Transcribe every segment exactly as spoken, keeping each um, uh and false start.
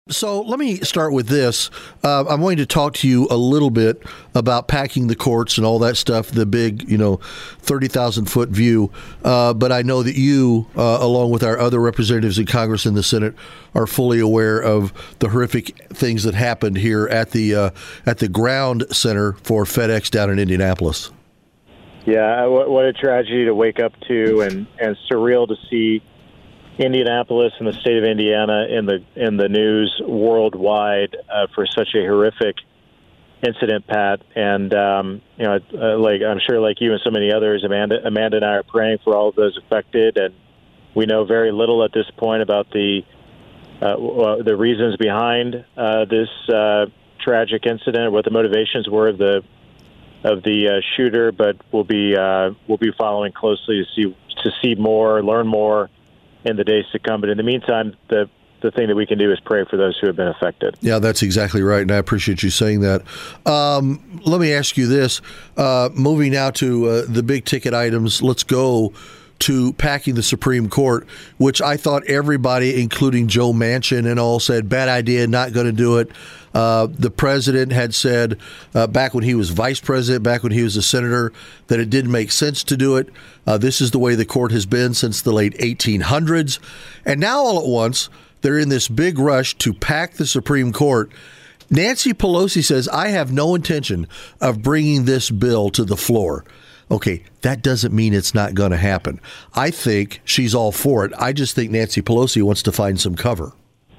So let me start with this. Uh, I'm going to talk to you a little bit about packing the courts and all that stuff, the big, you know, thirty thousand foot view. Uh, but I know that you, uh, along with our other representatives in Congress and the Senate, are fully aware of the horrific things that happened here at the uh, at the ground center for FedEx down in Indianapolis. Yeah, what a tragedy to wake up to, and, and surreal to see Indianapolis and the state of Indiana in the in the news worldwide uh, for such a horrific incident, Pat. And um, you know, uh, like I'm sure, like you and so many others, Amanda, Amanda and I are praying for all of those affected. And we know very little at this point about the uh, the reasons behind uh, this uh, tragic incident, what the motivations were of the of the uh, shooter. But we'll be uh, we'll be following closely to see to see more, learn more in the days to come. But in the meantime, the the thing that we can do is pray for those who have been affected. Yeah, that's exactly right, and I appreciate you saying that. Um, let me ask you this. Uh, moving now to uh, the big ticket items, let's go to packing the Supreme Court, which I thought everybody, including Joe Manchin and all, said, bad idea, not going to do it. Uh, the president had said uh, back when he was vice president, back when he was a senator, that it didn't make sense to do it. Uh, this is the way the court has been since the late eighteen hundreds. And now all at once, they're in this big rush to pack the Supreme Court. Nancy Pelosi says, I have no intention of bringing this bill to the floor. Okay, that doesn't mean it's not going to happen. I think she's all for it. I just think Nancy Pelosi wants to find some cover.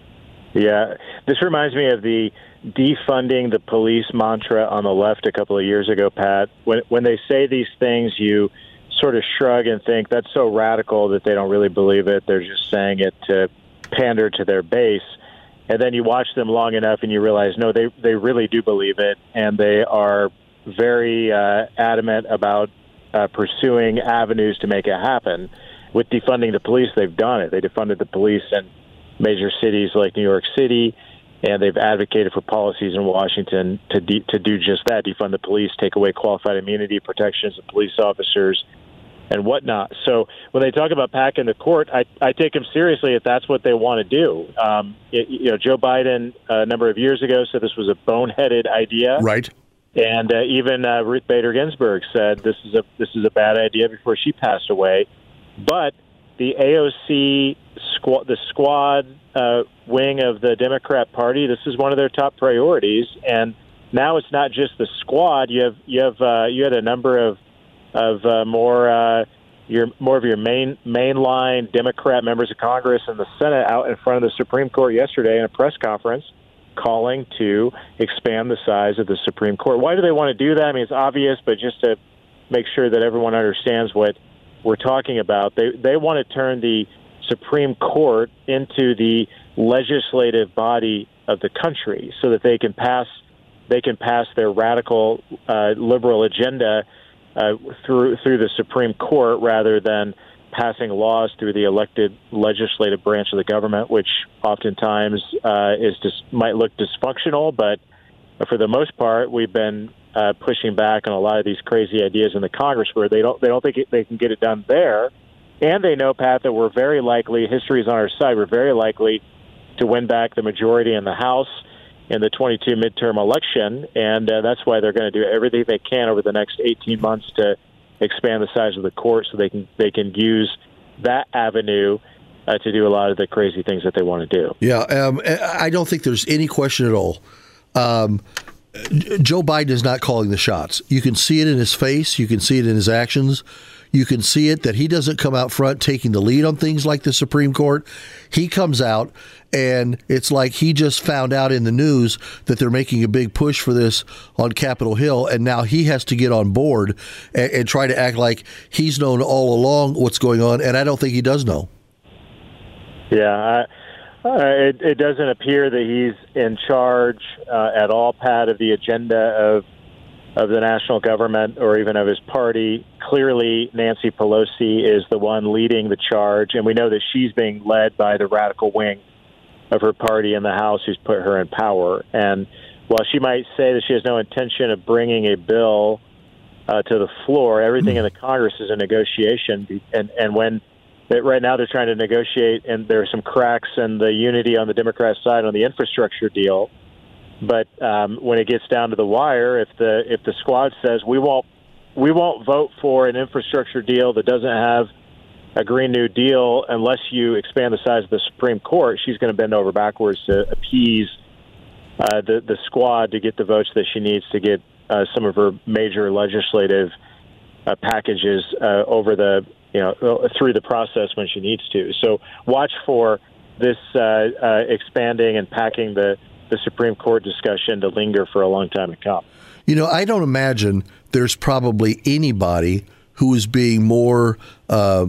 Yeah, this reminds me of the defunding the police mantra on the left a couple of years ago, Pat. When when they say these things, you sort of shrug and think that's so radical that they don't really believe it. They're just saying it to pander to their base. And then you watch them long enough and you realize, no, they, they really do believe it. And they are very uh, adamant about uh, pursuing avenues to make it happen. With defunding the police, they've done it. They defunded the police in major cities like New York City, and they've advocated for policies in Washington to de- to do just that, defund the police, take away qualified immunity protections of police officers, and whatnot. So when they talk about packing the court, I, I take them seriously if that's what they want to do. Um, it, you know, Joe Biden uh, a number of years ago said this was a boneheaded idea. Right. And uh, even uh, Ruth Bader Ginsburg said this is a this is a bad idea before she passed away. But the A O C squad, the squad uh, wing of the Democrat Party, this is one of their top priorities. And now it's not just the squad. You have you have uh, you had a number of of uh, more uh, your more of your main mainline Democrat members of Congress and the Senate out in front of the Supreme Court yesterday in a press conference, calling to expand the size of the Supreme Court. Why do they want to do that? I mean, it's obvious, but just to make sure that everyone understands what we're talking about, they they want to turn the Supreme Court into the legislative body of the country, so that they can pass they can pass their radical uh, liberal agenda uh, through through the Supreme Court rather than passing laws through the elected legislative branch of the government, which oftentimes uh, is just might look dysfunctional, but for the most part, we've been uh, pushing back on a lot of these crazy ideas in the Congress where they don't they don't think it, they can get it done there, and they know, Pat, that we're very likely, history is on our side, we're very likely to win back the majority in the House in the twenty-two midterm election, and uh, that's why they're going to do everything they can over the next eighteen months to expand the size of the court so they can they can use that avenue uh, to do a lot of the crazy things that they want to do. Yeah, um, I don't think there's any question at all. Um, Joe Biden is not calling the shots. You can see it in his face. You can see it in his actions. You can see it that he doesn't come out front taking the lead on things like the Supreme Court. He comes out, and it's like he just found out in the news that they're making a big push for this on Capitol Hill, and now he has to get on board and, and try to act like he's known all along what's going on, and I don't think he does know. Yeah, uh, it, it doesn't appear that he's in charge uh, at all, Pat, of the agenda of of the national government or even of his party. Clearly, Nancy Pelosi is the one leading the charge, and we know that she's being led by the radical wing of her party in the House who's put her in power. And while she might say that she has no intention of bringing a bill uh, to the floor, everything in the Congress is a negotiation. And, and when that right now they're trying to negotiate, and there are some cracks in the unity on the Democrat side on the infrastructure deal. But um, when it gets down to the wire, if the if the squad says we won't we won't vote for an infrastructure deal that doesn't have a Green New Deal unless you expand the size of the Supreme Court, she's going to bend over backwards to appease uh, the the squad to get the votes that she needs to get uh, some of her major legislative uh, packages uh, over the you know through the process when she needs to. So watch for this uh, uh, expanding and packing the. the Supreme Court discussion to linger for a long time to come. You know, I don't imagine there's probably anybody who is being more uh,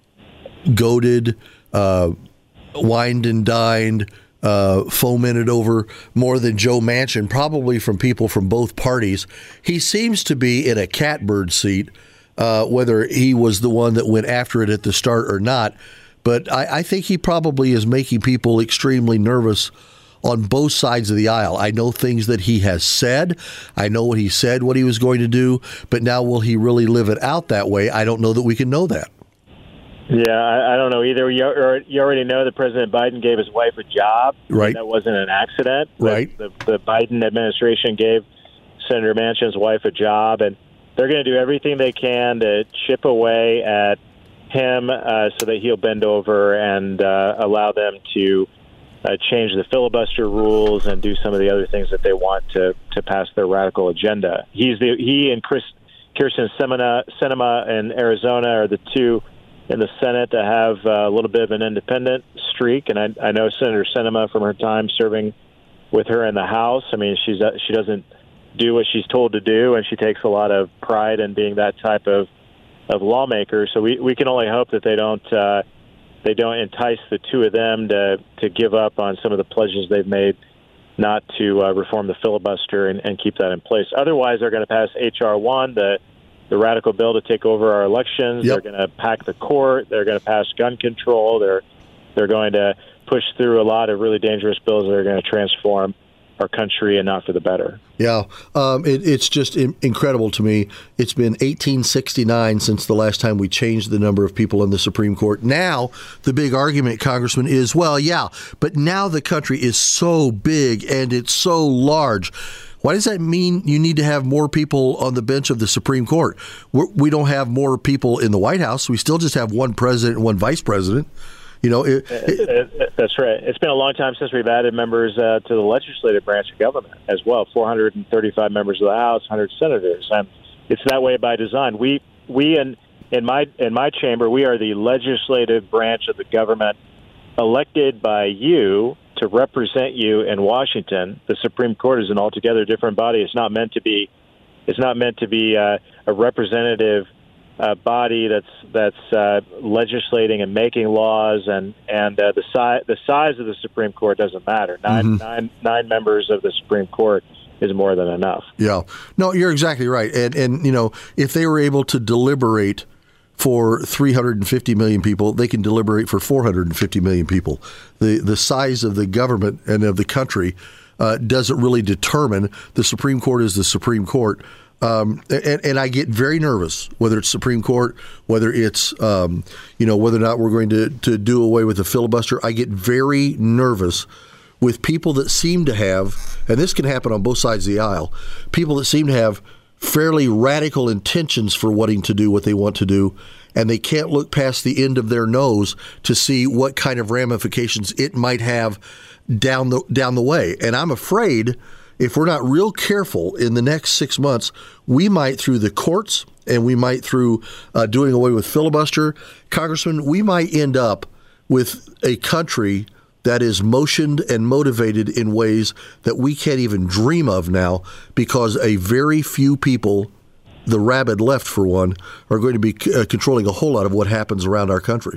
goaded, uh, wined and dined, uh, fomented over more than Joe Manchin, probably from people from both parties. He seems to be in a catbird seat, uh, whether he was the one that went after it at the start or not. But I, I think he probably is making people extremely nervous on both sides of the aisle. I know things that he has said. I know what he said, what he was going to do. But now, will he really live it out that way? I don't know that we can know that. Yeah, I, I don't know either. You, you already know that President Biden gave his wife a job. Right. That wasn't an accident. Right. The, the, the Biden administration gave Senator Manchin's wife a job, and they're going to do everything they can to chip away at him uh, so that he'll bend over and uh, allow them to Uh, change the filibuster rules and do some of the other things that they want to, to pass their radical agenda. He's the he and Chris Kyrsten Sinema, Sinema in Arizona are the two in the Senate that have uh, a little bit of an independent streak. And I, I know Senator Sinema from her time serving with her in the House. I mean, she's uh, she doesn't do what she's told to do, and she takes a lot of pride in being that type of of lawmaker. So we, we can only hope that they don't. Uh, They don't entice the two of them to, to give up on some of the pledges they've made not to uh, reform the filibuster and, and keep that in place. Otherwise, they're going to pass H R one, the the radical bill to take over our elections. Yep. They're going to pack the court. They're going to pass gun control. They're they're going to push through a lot of really dangerous bills that are going to transform our country and not for the better. Yeah, um, it, it's just in, incredible to me. It's been eighteen sixty-nine since the last time we changed the number of people in the Supreme Court. Now, the big argument, Congressman, is, well, yeah, but now the country is so big and it's so large. Why does that mean you need to have more people on the bench of the Supreme Court? We're, we don't have more people in the White House. We still just have one president and one vice president. You know, it, it, that's right. It's been a long time since we've added members uh, to the legislative branch of government as well. four hundred thirty-five members of the House, one hundred senators, and it's that way by design. We we in in my in my chamber, we are the legislative branch of the government, elected by you to represent you in Washington. The Supreme Court is an altogether different body. It's not meant to be. It's not meant to be uh, a representative Uh, body that's that's uh, legislating and making laws, and and uh, the size the size of the Supreme Court doesn't matter. Nine mm-hmm. nine nine members of the Supreme Court is more than enough. Yeah, no, you're exactly right. And and you know, if they were able to deliberate for three hundred fifty million people, they can deliberate for four hundred fifty million people. The the size of the government and of the country uh, doesn't really determine. The Supreme Court is the Supreme Court. Um, and, and I get very nervous, whether it's Supreme Court, whether it's, um, you know, whether or not we're going to, to do away with the filibuster. I get very nervous with people that seem to have, and this can happen on both sides of the aisle, people that seem to have fairly radical intentions for wanting to do what they want to do, and they can't look past the end of their nose to see what kind of ramifications it might have down the down the way. And I'm afraid if we're not real careful in the next six months, we might, through the courts and we might through uh, doing away with filibuster, Congressman, we might end up with a country that is motioned and motivated in ways that we can't even dream of now, because a very few people, the rabid left for one, are going to be uh, controlling a whole lot of what happens around our country.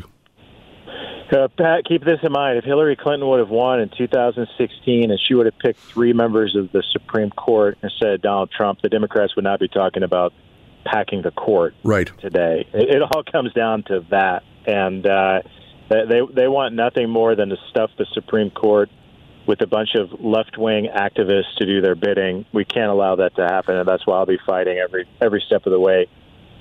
Uh, Pat, keep this in mind. If Hillary Clinton would have won in two thousand sixteen and she would have picked three members of the Supreme Court instead of Donald Trump, the Democrats would not be talking about packing the court right today. It, it all comes down to that. And uh, they, they want nothing more than to stuff the Supreme Court with a bunch of left-wing activists to do their bidding. We can't allow that to happen, and that's why I'll be fighting every every step of the way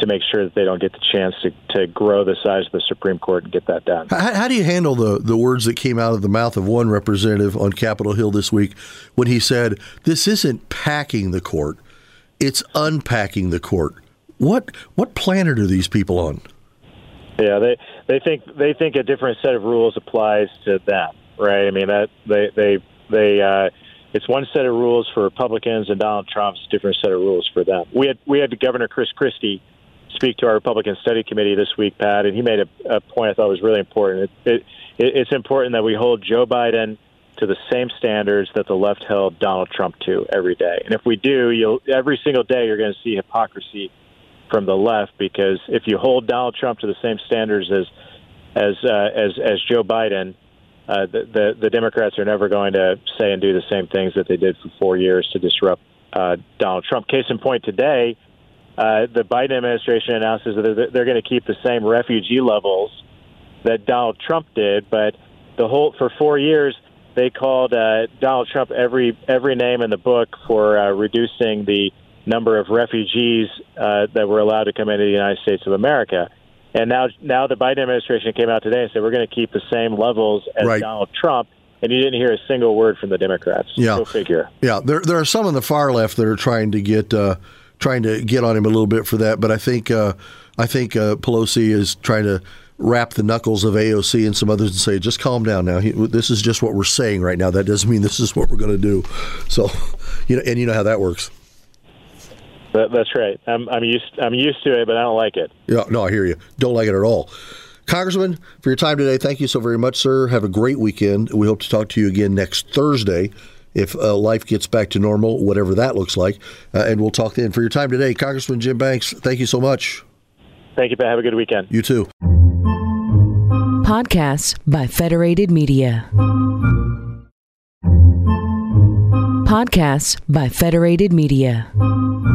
to make sure that they don't get the chance to, to grow the size of the Supreme Court and get that done. How, how do you handle the, the words that came out of the mouth of one representative on Capitol Hill this week when he said, this isn't packing the court, it's unpacking the court? What what planet are these people on? Yeah, they they think they think a different set of rules applies to them, right? I mean, that they they they uh, it's one set of rules for Republicans and Donald Trump's different set of rules for them. We had we had Governor Chris Christie speak to our Republican Study Committee this week, Pat, and he made a, a point I thought was really important. It, it, it's important that we hold Joe Biden to the same standards that the left held Donald Trump to every day. And if we do, you'll every single day you're going to see hypocrisy from the left, because if you hold Donald Trump to the same standards as as uh, as as Joe Biden, uh, the, the the Democrats are never going to say and do the same things that they did for four years to disrupt uh, Donald Trump. Case in point, today, uh, the Biden administration announces that they're, they're going to keep the same refugee levels that Donald Trump did, but the whole for four years they called uh, Donald Trump every every name in the book for uh, reducing the number of refugees uh, that were allowed to come into the United States of America. And now now the Biden administration came out today and said we're going to keep the same levels as right. Donald Trump, and you didn't hear a single word from the Democrats. Yeah. Go figure. Yeah, there there are some on the far left that are trying to get uh, trying to get on him a little bit for that, but I think uh, I think uh, Pelosi is trying to wrap the knuckles of A O C and some others and say, just calm down now. He, this is just what we're saying right now. That doesn't mean this is what we're going to do. So, you know, and you know how that works. That, that's right. I'm, I'm used. I'm used to it, but I don't like it. Yeah, no, I hear you. Don't like it at all. Congressman, for your time today, thank you so very much, sir. Have a great weekend. We hope to talk to you again next Thursday if uh, life gets back to normal, whatever that looks like. Uh, and we'll talk then. For your time today, Congressman Jim Banks, thank you so much. Thank you, Pat. Have a good weekend. You too. Podcasts by Federated Media. Podcasts by Federated Media.